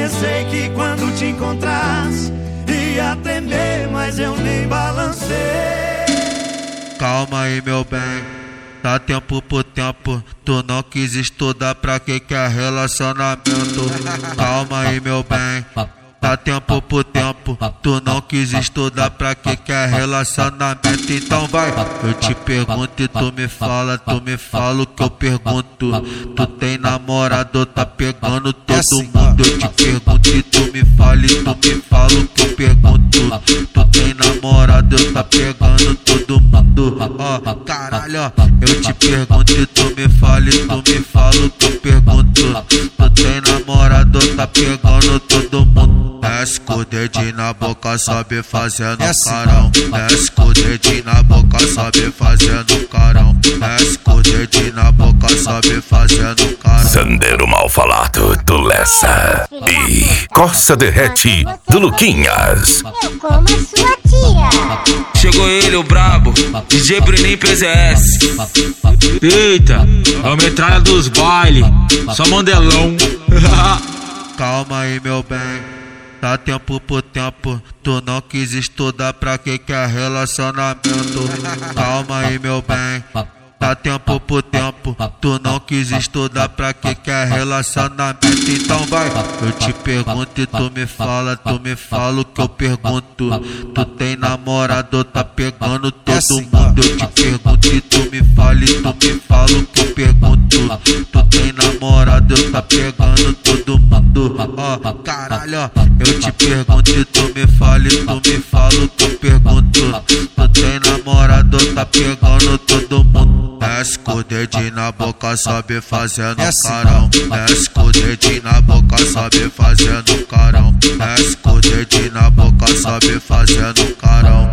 Pensei que quando te encontrasse ia tremer, mas eu nem balancei. Calma aí, meu bem, dá tempo por tempo. Tu não quis estudar, pra que é relacionamento? Calma aí, meu bem, dá tempo por tempo. Tu não quis estudar, pra que é relacionamento? Então vai, eu te pergunto e tu me fala o que eu pergunto. Tu tem namorado, tá pegando todo mundo. Eu te pergunto e tu me fala o que eu pergunto. Tu tem namorado, tá pegando todo mundo. Ó, caralho, ó, eu te pergunto e tu me fala o que eu pergunto. Tu tem namorado, tá pegando todo mundo. Desce com o dedinho na boca, sobe fazendo carão. Desce com o dedinho na boca, sobe fazendo carão. Desce com o dedinho na boca, sobe fazendo carão. Sandeiro mal falado do Lessa e Coça Derrete do Luquinhas. Eu como a sua tia. Chegou ele, o brabo, DJ Bruninho PZS. Eita, é o metralha dos baile, só mandelão. Calma aí, meu bem, dá tempo por tempo. Tu não quis estudar, pra que é relacionamento? Calma aí, meu bem, dá tempo por tempo. Tu não quis estudar, pra que é relacionamento? Então vai, eu te pergunto e tu me fala o que eu pergunto. Tu tem namorado, tá pegando todo mundo. Eu te pergunto e tu me fala o que eu pergunto. Tu tem namorado, tá pegando todo mundo. Ó, caralho, ó, eu te pergunto e tu me fala o que eu pergunto. Tu tem namorado, tá pegando todo mundo. Desce com o dedinho na boca, sobe fazendo carão. Desce com o dedinho na boca, sobe fazendo carão. Desce com o dedinho na boca, sobe fazendo carão.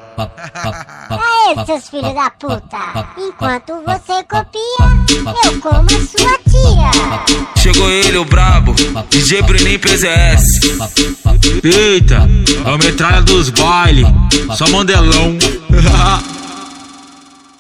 Aê, seus filhos da puta. Enquanto você copia, eu como a sua tia. Chegou ele, o brabo, DJ Bruninho PZS. Eita, é o metralha dos baile, só mandelão.